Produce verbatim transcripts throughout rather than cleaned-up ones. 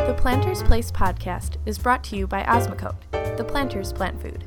The Planter's Place podcast is brought to you by Osmocote, the Planter's Plant Food.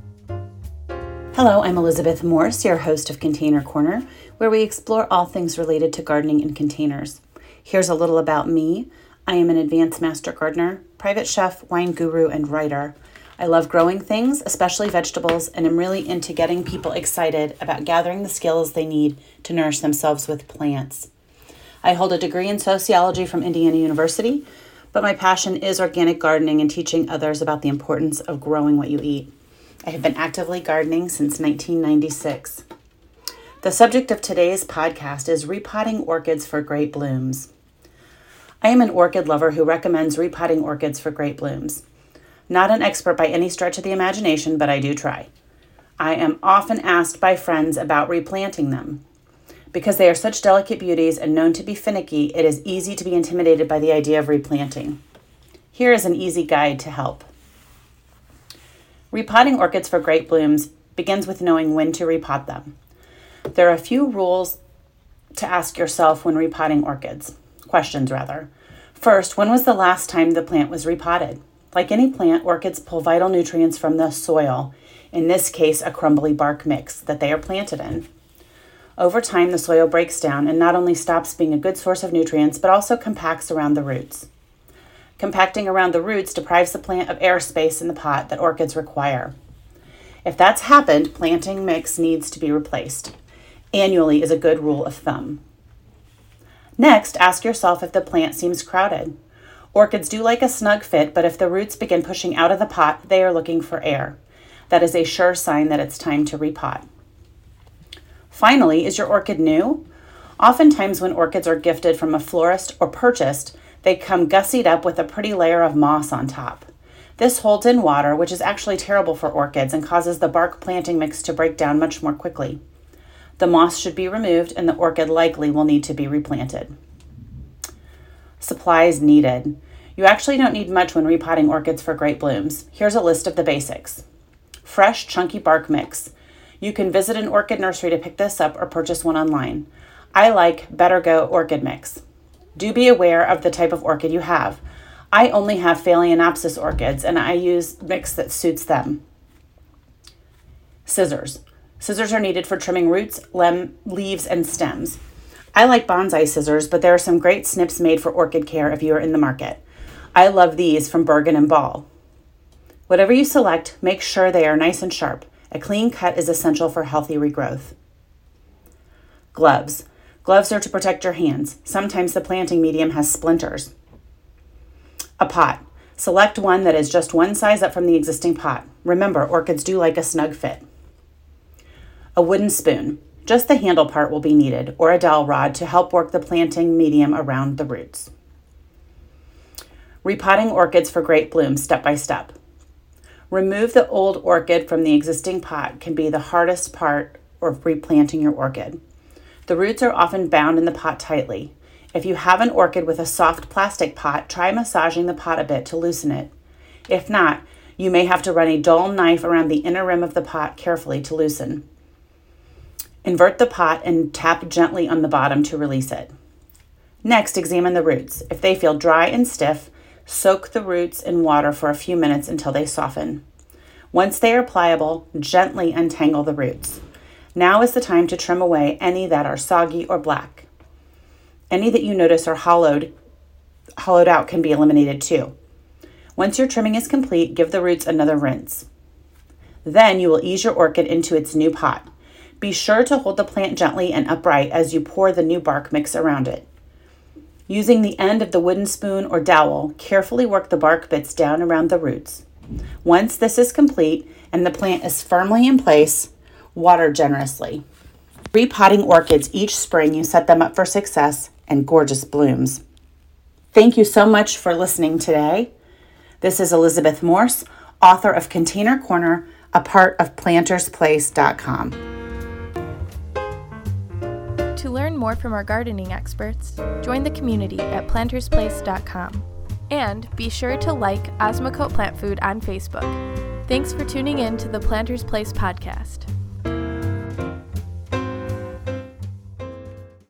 Hello, I'm Elizabeth Morse, your host of Container Corner, where we explore all things related to gardening in containers. Here's a little about me. I am an advanced master gardener, private chef, wine guru, and writer. I love growing things, especially vegetables, and am really into getting people excited about gathering the skills they need to nourish themselves with plants. I hold a degree in sociology from Indiana University, but my passion is organic gardening and teaching others about the importance of growing what you eat. I have been actively gardening since nineteen ninety-six. The subject of today's podcast is repotting orchids for great blooms. I am an orchid lover who recommends repotting orchids for great blooms. Not an expert by any stretch of the imagination, but I do try. I am often asked by friends about replanting them. Because they are such delicate beauties and known to be finicky, it is easy to be intimidated by the idea of replanting. Here is an easy guide to help. Repotting orchids for great blooms begins with knowing when to repot them. There are a few rules to ask yourself when repotting orchids. Questions, rather. First, when was the last time the plant was repotted? Like any plant, orchids pull vital nutrients from the soil, in this case, a crumbly bark mix that they are planted in. Over time, the soil breaks down and not only stops being a good source of nutrients, but also compacts around the roots. Compacting around the roots deprives the plant of airspace in the pot that orchids require. If that's happened, planting mix needs to be replaced. Annually is a good rule of thumb. Next, ask yourself if the plant seems crowded. Orchids do like a snug fit, but if the roots begin pushing out of the pot, they are looking for air. That is a sure sign that it's time to repot. Finally, is your orchid new? Oftentimes when orchids are gifted from a florist or purchased, they come gussied up with a pretty layer of moss on top. This holds in water, which is actually terrible for orchids and causes the bark planting mix to break down much more quickly. The moss should be removed and the orchid likely will need to be replanted. Supplies needed. You actually don't need much when repotting orchids for great blooms. Here's a list of the basics. Fresh, chunky bark mix. You can visit an orchid nursery to pick this up or purchase one online. I like Better Go orchid mix. Do be aware of the type of orchid you have. I only have Phalaenopsis orchids and I use mix that suits them. Scissors. Scissors are needed for trimming roots, lem, leaves, and stems. I like bonsai scissors, but there are some great snips made for orchid care if you are in the market. I love these from Bergen and Ball. Whatever you select, make sure they are nice and sharp. A clean cut is essential for healthy regrowth. Gloves. Gloves are to protect your hands. Sometimes the planting medium has splinters. A pot. Select one that is just one size up from the existing pot. Remember, orchids do like a snug fit. A wooden spoon. Just the handle part will be needed, or a dowel rod to help work the planting medium around the roots. Repotting orchids for great blooms step by step. Remove the old orchid from the existing pot can be the hardest part of replanting your orchid. The roots are often bound in the pot tightly. If you have an orchid with a soft plastic pot, try massaging the pot a bit to loosen it. If not, you may have to run a dull knife around the inner rim of the pot carefully to loosen. Invert the pot and tap gently on the bottom to release it. Next, examine the roots. If they feel dry and stiff, soak the roots in water for a few minutes until they soften. Once they are pliable, gently untangle the roots. Now is the time to trim away any that are soggy or black. Any that you notice are hollowed, hollowed out can be eliminated too. Once your trimming is complete, give the roots another rinse. Then you will ease your orchid into its new pot. Be sure to hold the plant gently and upright as you pour the new bark mix around it. Using the end of the wooden spoon or dowel, carefully work the bark bits down around the roots. Once this is complete and the plant is firmly in place, water generously. Repotting orchids each spring, you set them up for success and gorgeous blooms. Thank you so much for listening today. This is Elizabeth Morse, author of Container Corner, a part of planters place dot com. To learn more from our gardening experts, join the community at planters place dot com. And be sure to like Osmocote Plant Food on Facebook. Thanks for tuning in to the Planter's Place podcast.